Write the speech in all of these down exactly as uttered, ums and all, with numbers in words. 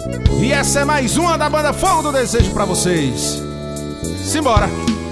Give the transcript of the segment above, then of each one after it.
E essa é mais uma da banda Fogo do Desejo pra vocês. Simbora!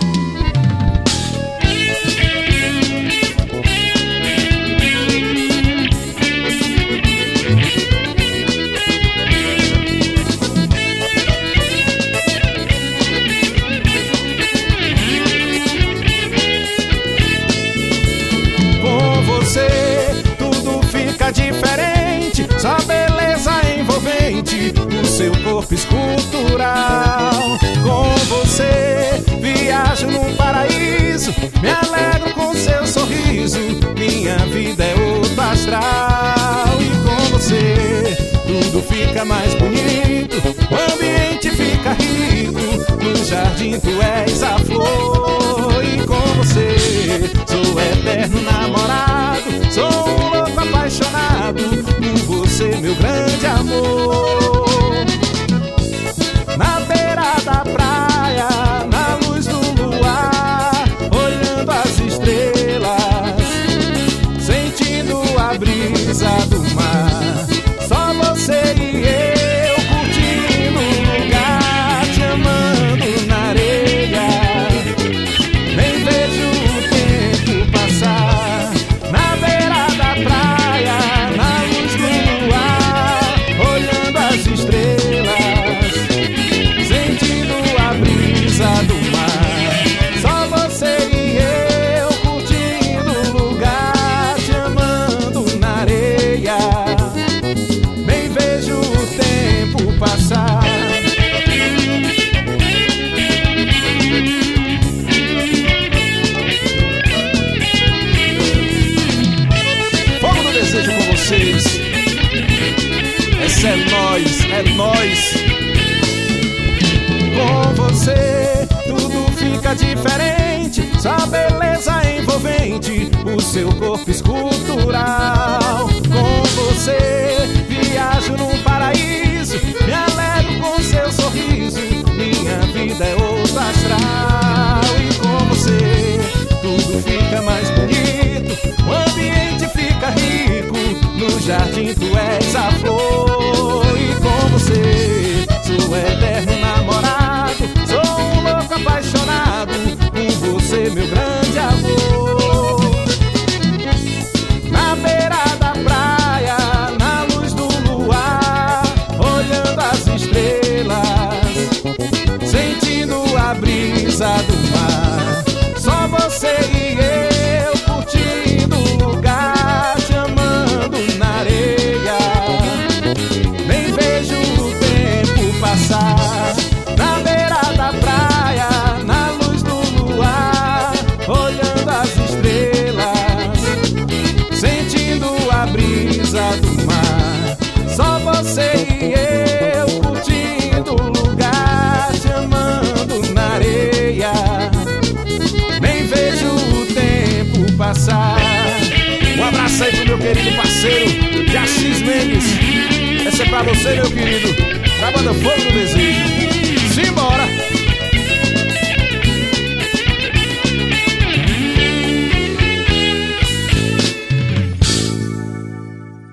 Com você tudo fica diferente, só beleza envolvente, o seu corpo escultural. Com você viajo num paraíso, me alegro com seu sorriso, minha vida é outro astral. E com você tudo fica mais bonito, o ambiente fica rico, no jardim tu és a flor. E com você sou eterno namorado, sou um louco apaixonado por você, meu grande amor. Na beira da praia, na luz do luar, olhando as estrelas, sentindo a brisa do mar. Só você e eu curtindo o lugar, te amando na areia. Nem vejo o tempo passar. Na beira da praia, na luz do luar, olhando as estrelas, sentindo a brisa do mar. Só você e eu curtindo o lugar, te amando na areia. Nem vejo o tempo passar. Fogo do Desejo com vocês. Essa é nóis, é nóis. Com você tudo fica diferente, só beleza envolvente, o seu corpo escultural. Com você viajo num paraíso, me alegro com seu sorriso, minha vida é outro astral. E com você tudo fica mais bonito, o ambiente fica rico, no jardim tu és a flor. E com você sou eterno namorado, sou um louco apaixonado por você, meu grande amor. Na beira da praia, na luz do luar, olhando as estrelas, sentindo a brisa do mar. Só você e eu curtindo o lugar, te amando na areia. Nem vejo o tempo passar. Na beira da praia, na luz do luar, olhando as estrelas, sentindo a brisa do mar. Só você e eu curtindo o lugar, te amando na areia. Nem vejo o tempo passar. Um abraço aí pro meu querido parceiro Jacis Mendes. Essa é pra você, meu querido, da banda